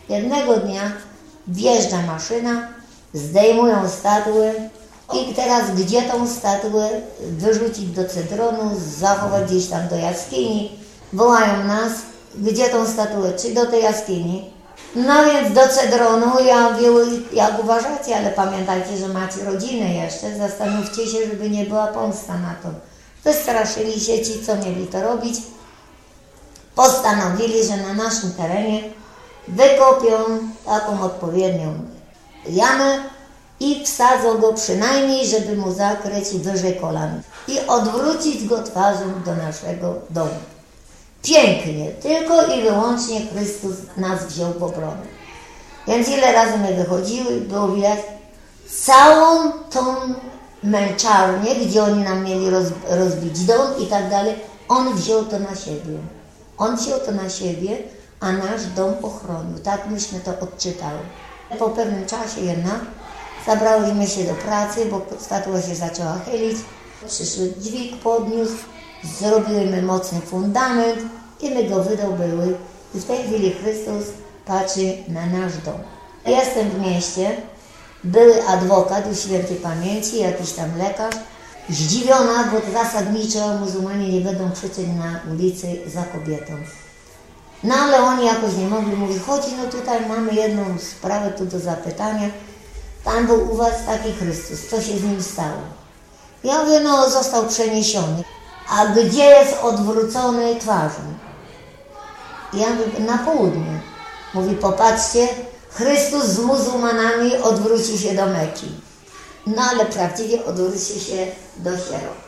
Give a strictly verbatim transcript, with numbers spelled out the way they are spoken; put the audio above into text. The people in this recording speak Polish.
Jednego dnia wjeżdża maszyna, zdejmują statuę i teraz gdzie tą statuę wyrzucić do Cedronu, zachować gdzieś tam do jaskini. Wołają nas, gdzie tą statuę, czy do tej jaskini. No więc do Cedronu, ja mówię, jak uważacie, ale pamiętajcie, że macie rodzinę jeszcze, zastanówcie się, żeby nie była pomsta na to. Wystraszyli się ci, co mieli to robić. Postanowili, że na naszym terenie wykopią taką odpowiednią jamę i wsadzą go przynajmniej, żeby mu zakryć wyżej kolan i odwrócić go twarzą do naszego domu. Pięknie, tylko i wyłącznie Chrystus nas wziął w obronę. Więc ile razy my wychodziły, było widać całą tą męczarnię, gdzie oni nam mieli roz, rozbić dom i tak dalej, on wziął to na siebie. On wziął to na siebie, a nasz dom ochronił. Tak myśmy to odczytały. Po pewnym czasie jednak zabrałyśmy się do pracy, bo statua się zaczęła chylić. Przyszły dźwig, podniósł, zrobiłyśmy mocny fundament i my go wydobyły. I w tej chwili Chrystus patrzy na nasz dom. Jestem w mieście, były adwokat u świętej pamięci, jakiś tam lekarz. Zdziwiona, bo zasadniczo muzułmanie nie będą krzyczeć na ulicy za kobietą. No ale oni jakoś nie mogli, mówi, chodź, no tutaj mamy jedną sprawę tu do zapytania. Tam był u was taki Chrystus, co się z nim stało? Ja mówię, no został przeniesiony. A gdzie jest odwrócony twarzą? Ja mówię, na południe. Mówi, popatrzcie, Chrystus z muzułmanami odwróci się do Meki. No ale prawdziwie odwróci się do sierot.